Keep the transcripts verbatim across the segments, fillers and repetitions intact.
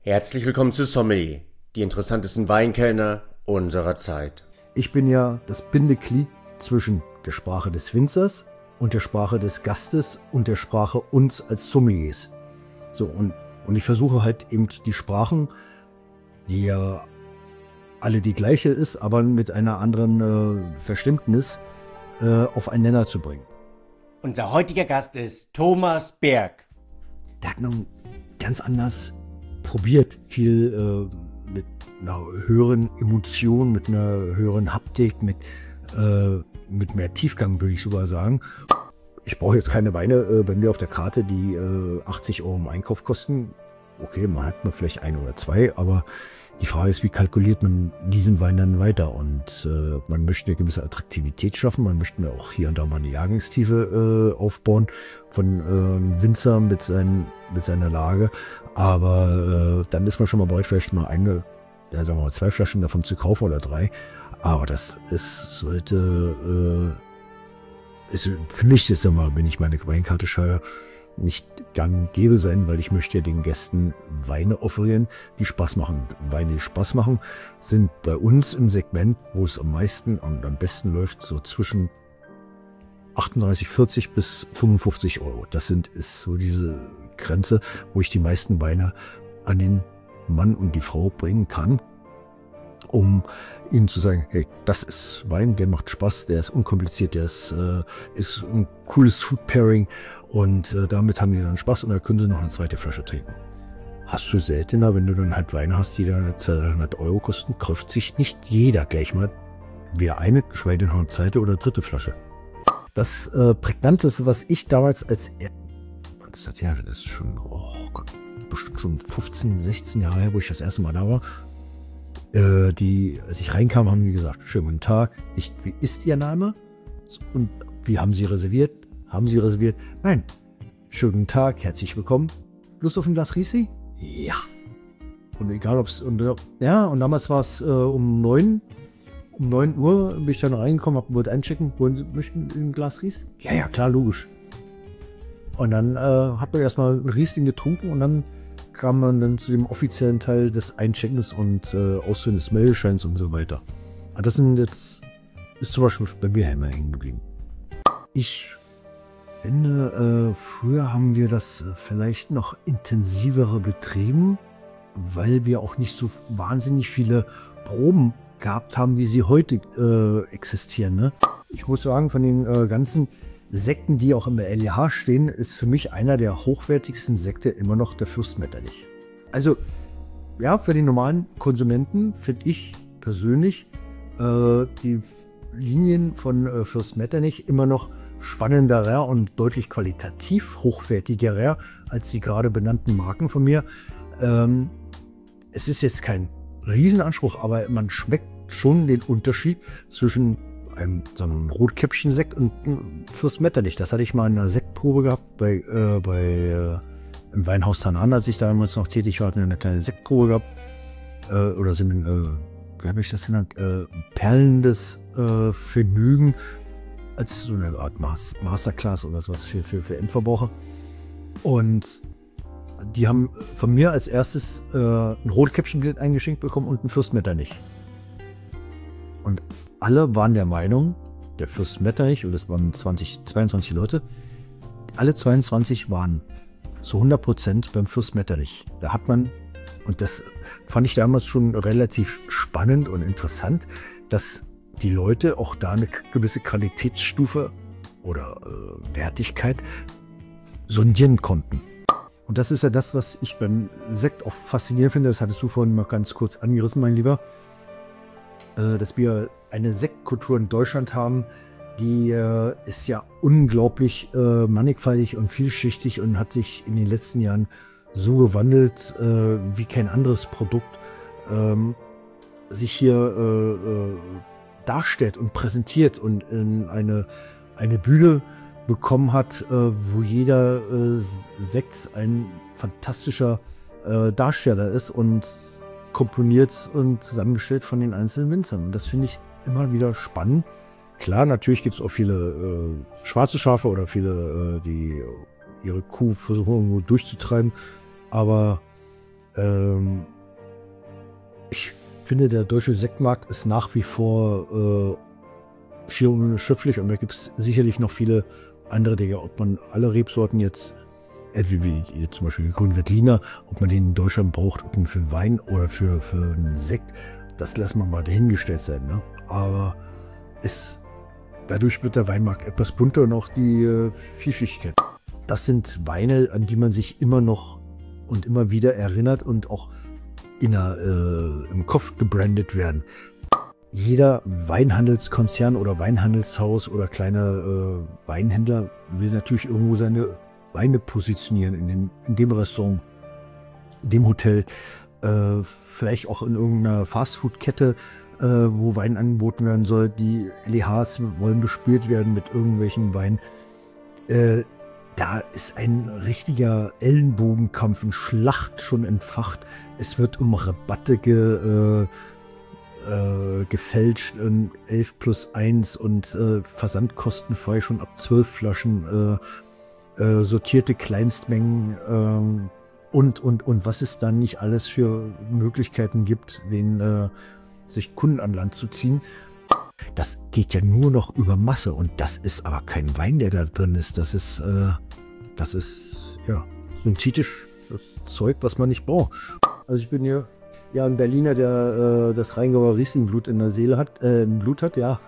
Herzlich willkommen zu Sommelier, die interessantesten Weinkellner unserer Zeit. Ich bin ja das Bindeglied zwischen der Sprache des Winzers und der Sprache des Gastes und der Sprache uns als Sommeliers. So, und, und ich versuche halt eben die Sprachen, die ja alle die gleiche ist, aber mit einer anderen äh, Verständnis äh, auf einen Nenner zu bringen. Unser heutiger Gast ist Thomas Berg. Der hat noch ganz anders probiert, viel äh, mit einer höheren Emotion, mit einer höheren Haptik, mit, äh, mit mehr Tiefgang, würde ich sogar sagen. Ich brauche jetzt keine Weine äh, bei mir auf der Karte, die äh, achtzig Euro im Einkauf kosten. Okay, man hat man vielleicht ein oder zwei, aber die Frage ist, wie kalkuliert man diesen Wein dann weiter? Und äh, man möchte eine gewisse Attraktivität schaffen, man möchte auch hier und da mal eine Jahrgangstiefe äh, aufbauen von äh, Winzer mit, seinen, mit seiner Lage. Aber äh, dann ist man schon mal bereit, vielleicht mal eine, ja, sagen wir mal zwei Flaschen davon zu kaufen oder drei. Aber das ist, sollte, äh, ist, finde ich das immer, wenn ich meine Weinkarte schaue, nicht gang und gäbe sein, weil ich möchte ja den Gästen Weine offerieren, die Spaß machen. Weine, die Spaß machen, sind bei uns im Segment, wo es am meisten und am besten läuft, so zwischen achtunddreißig, vierzig bis fünfundfünfzig Euro. Das sind, ist so diese Grenze, wo ich die meisten Weine an den Mann und die Frau bringen kann, um ihnen zu sagen, hey, das ist Wein, der macht Spaß, der ist unkompliziert, der ist, äh, ist ein cooles Food Pairing und äh, damit haben die dann Spaß und da können sie noch eine zweite Flasche trinken. Hast du seltener, wenn du dann halt Weine hast, die dann zweihundert Euro kosten, kauft sich nicht jeder gleich mal wer eine, geschweige denn noch eine zweite oder dritte Flasche. Das äh, Prägnanteste, was ich damals als er das hat ja, das ist schon, oh Gott, bestimmt schon fünfzehn, sechzehn Jahre her, wo ich das erste Mal da war. Äh, die, als ich reinkam, haben die gesagt, schönen guten Tag, nicht wie ist Ihr Name und wie haben Sie reserviert? Haben Sie reserviert? Nein. Schönen guten Tag, herzlich willkommen. Lust auf ein Glas Riesling? Ja. Und egal ob es, ja, und damals war es äh, um neun, um neun Uhr bin ich dann reingekommen, hab, wollte einchecken, wollen Sie, möchten ein Glas Riesling? Ja, ja, klar, logisch. Und dann äh, hat man erstmal ein Riesling getrunken und dann kam man dann zu dem offiziellen Teil des Eincheckens und äh, Ausfüllen des Meldescheins und so weiter. Aber das sind jetzt, ist zum Beispiel bei mir immer hängen geblieben. Ich finde, äh, früher haben wir das vielleicht noch intensivere betrieben, weil wir auch nicht so wahnsinnig viele Proben gehabt haben, wie sie heute äh, existieren. Ne? Ich muss sagen, von den äh, ganzen Sekten, die auch im L E H stehen, ist für mich einer der hochwertigsten Sekte immer noch der Fürst Metternich. Also, ja, für den normalen Konsumenten finde ich persönlich äh, die Linien von äh, Fürst Metternich immer noch spannenderer und deutlich qualitativ hochwertigerer als die gerade benannten Marken von mir. Ähm, es ist jetzt kein Riesenanspruch, aber man schmeckt schon den Unterschied zwischen einem, so einem Rotkäppchen-Sekt und einem Fürst Metternich. Das hatte ich mal in einer Sektprobe gehabt bei, äh, bei äh, im Weinhaus Tanan, als ich damals noch tätig war, hatte eine kleine Sektprobe gehabt. Äh, oder sind, äh, wie habe ich das genannt? Äh, perlendes äh, Vergnügen als so eine Art Mas Masterclass oder sowas für, für, für Endverbraucher. Und die haben von mir als erstes äh, ein Rotkäppchen eingeschenkt bekommen und einen Fürst Metternich. Und alle waren der Meinung, der Fürst Metternich, und das waren zwanzig, zweiundzwanzig Leute, alle zweiundzwanzig waren zu hundert Prozent beim Fürst Metternich. Da hat man, und das fand ich damals schon relativ spannend und interessant, dass die Leute auch da eine gewisse Qualitätsstufe oder äh, Wertigkeit sondieren konnten. Und das ist ja das, was ich beim Sekt auch faszinierend finde. Das hattest du vorhin mal ganz kurz angerissen, mein Lieber. Äh, dass wir eine Sektkultur in Deutschland haben, die äh, ist ja unglaublich äh, mannigfaltig und vielschichtig und hat sich in den letzten Jahren so gewandelt äh, wie kein anderes Produkt ähm, sich hier äh, äh, darstellt und präsentiert und in eine, eine Bühne bekommen hat, äh, wo jeder äh, Sekt ein fantastischer äh, Darsteller ist und komponiert und zusammengestellt von den einzelnen Winzern. Und das finde ich immer wieder spannend. Klar, natürlich gibt es auch viele äh, schwarze Schafe oder viele, äh, die ihre Kuh versuchen irgendwo durchzutreiben. Aber Ähm, ich finde, der deutsche Sektmarkt ist nach wie vor äh, schier unerschöpflich und da gibt es sicherlich noch viele andere Dinge. Ob man alle Rebsorten jetzt, äh, wie, wie jetzt zum Beispiel Grünen Veltliner, ob man den in Deutschland braucht, ob man für Wein oder für, für einen Sekt, das lassen wir mal dahingestellt sein. Ne? Aber es, dadurch wird der Weinmarkt etwas bunter und auch die äh, Vielschichtigkeit. Das sind Weine, an die man sich immer noch und immer wieder erinnert und auch in der, äh, im Kopf gebrandet werden. Jeder Weinhandelskonzern oder Weinhandelshaus oder kleine äh, Weinhändler will natürlich irgendwo seine Weine positionieren in, den, in dem Restaurant, in dem Hotel, äh, vielleicht auch in irgendeiner Fastfood-Kette, äh, wo Wein angeboten werden soll. Die L E Hs wollen bespielt werden mit irgendwelchen Weinen. Äh, Da ist ein richtiger Ellenbogenkampf, eine Schlacht schon entfacht. Es wird um Rabatte ge, äh, äh, gefälscht, äh, elf plus eins und äh, versandkostenfrei schon ab zwölf Flaschen, äh, äh, sortierte Kleinstmengen äh, und, und, und was es dann nicht alles für Möglichkeiten gibt, den äh, sich Kunden an Land zu ziehen. Das geht ja nur noch über Masse und das ist aber kein Wein, der da drin ist. Das ist, äh, das ist, ja, synthetisch Zeug, was man nicht braucht. Also ich bin hier ja ein Berliner, der äh, das Rheingauer Rieslingblut in der Seele hat, äh, im Blut hat, ja.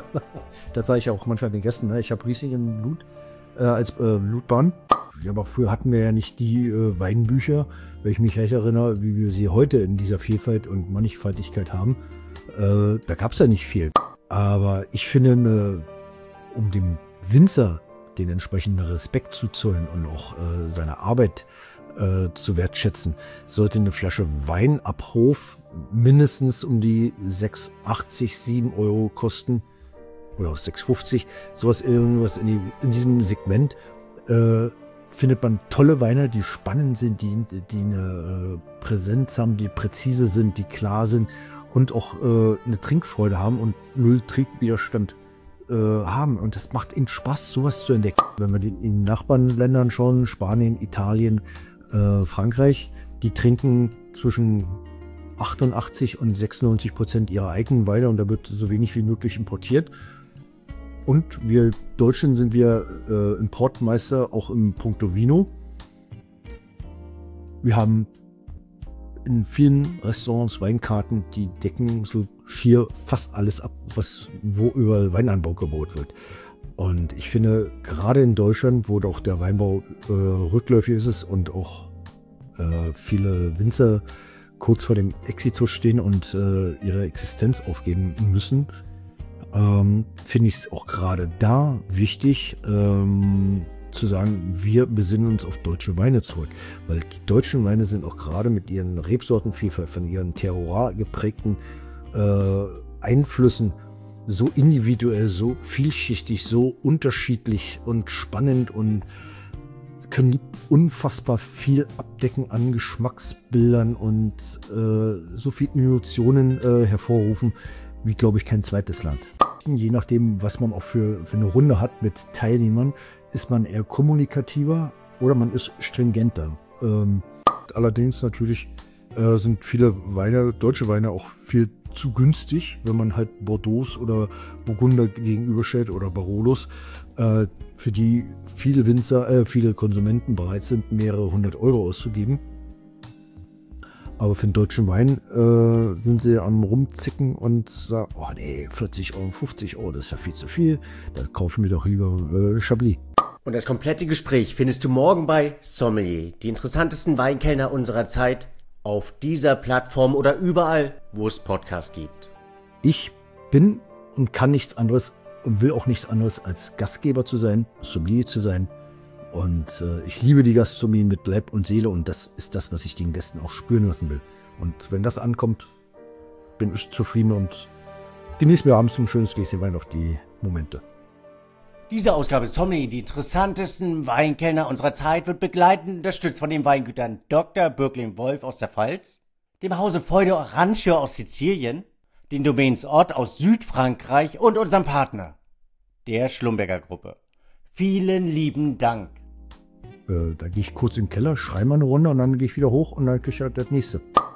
Das sage ich auch manchmal den Gästen, ne? Ich habe Riesling im Blut, äh, als äh, Blutbahn. Ja, aber früher hatten wir ja nicht die äh, Weinbücher, wenn ich mich recht erinnere, wie wir sie heute in dieser Vielfalt und Mannigfaltigkeit haben. Äh, da gab es ja nicht viel. Aber ich finde, ne, um dem Winzer den entsprechenden Respekt zu zollen und auch äh, seine Arbeit äh, zu wertschätzen, sollte eine Flasche Wein ab Hof mindestens um die sechs achtzig, sieben Euro kosten. Oder auch sechs fünfzig. Sowas irgendwas in, die, in diesem Segment. Äh, findet man tolle Weine, die spannend sind, die, die eine äh, Präsenz haben, die präzise sind, die klar sind und auch äh, eine Trinkfreude haben und null Trinkwiderstand äh, haben. Und das macht ihnen Spaß, sowas zu entdecken. Wenn wir in den Nachbarländern schauen, Spanien, Italien, äh, Frankreich, die trinken zwischen achtundachtzig und sechsundneunzig Prozent ihrer eigenen Weine und da wird so wenig wie möglich importiert. Und wir Deutschen sind wir äh, Importmeister auch im Punkto Vino. Wir haben in vielen Restaurants Weinkarten, die decken so schier fast alles ab, was wo über Weinanbau gebaut wird. Und ich finde, gerade in Deutschland, wo doch der Weinbau äh, rückläufig ist und auch äh, viele Winzer kurz vor dem Exitus stehen und äh, ihre Existenz aufgeben müssen, Ähm, finde ich es auch gerade da wichtig, ähm, zu sagen, wir besinnen uns auf deutsche Weine zurück. Weil die deutschen Weine sind auch gerade mit ihren Rebsortenvielfalt, von ihren Terroir geprägten äh, Einflüssen so individuell, so vielschichtig, so unterschiedlich und spannend und können unfassbar viel abdecken an Geschmacksbildern und äh, so viele Emotionen äh, hervorrufen, wie, glaube ich, kein zweites Land. Je nachdem, was man auch für, für eine Runde hat mit Teilnehmern, ist man eher kommunikativer oder man ist stringenter. Ähm, allerdings natürlich äh, sind viele Weine, deutsche Weine auch viel zu günstig, wenn man halt Bordeaux oder Burgunder gegenüberstellt oder Barolos, äh, für die viele Winzer, äh, viele Konsumenten bereit sind, mehrere hundert Euro auszugeben. Aber für den deutschen Wein äh, sind sie am Rumzicken und sagen, oh nee, vierzig Euro, fünfzig Euro, das ist ja viel zu viel. Da kaufe ich mir doch lieber äh, Chablis. Und das komplette Gespräch findest du morgen bei Sommelier, die interessantesten Weinkellner unserer Zeit, auf dieser Plattform oder überall, wo es Podcasts gibt. Ich bin und kann nichts anderes und will auch nichts anderes als Gastgeber zu sein, Sommelier zu sein. Und äh, ich liebe die Gastronomie mit Leib und Seele und das ist das, was ich den Gästen auch spüren lassen will. Und wenn das ankommt, bin ich zufrieden und genieße mir abends ein schönes Gläschen Wein auf die Momente. Diese Ausgabe Sommelier, die interessantesten Weinkellner unserer Zeit, wird begleitend unterstützt von den Weingütern Doktor Bürklin-Wolf aus der Pfalz, dem Hause Feudo Arancio aus Sizilien, den Domains Ort aus Südfrankreich und unserem Partner, der Schlumberger Gruppe. Vielen lieben Dank. Äh, da gehe ich kurz in den Keller, schreibe mal eine Runde und dann gehe ich wieder hoch und dann kriege ich halt das nächste.